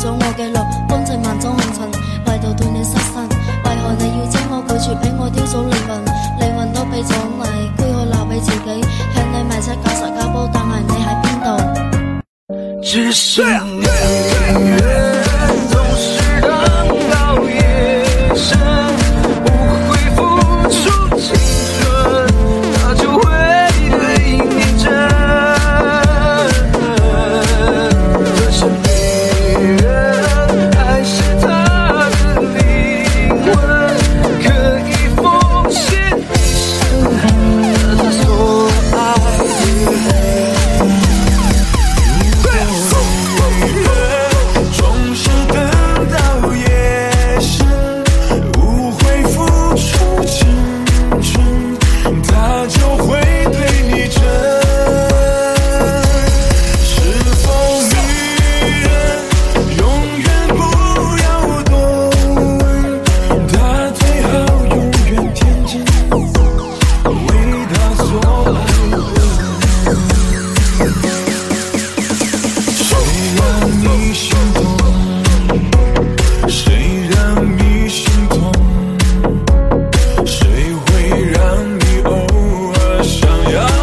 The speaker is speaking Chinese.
咗我嘅路，風情萬種紅塵，唯獨對你失神。為何你要將我拒絕，俾我丟咗靈魂，靈魂都俾咗你，歸去留俾自己。向你迷失搞實交煲，但係你喺邊度？ 只是你总是等到夜深，不会付出青春，他就会对你真。可是别人还是他的灵魂，可以奉献一生，和他所爱的人。总是等到夜深，不会付出青春，他就会对你真。是否女人永远不要多问，他最好永远天真，为他所爱的人。谁让你心痛？谁让你心痛？谁会让你偶尔想要？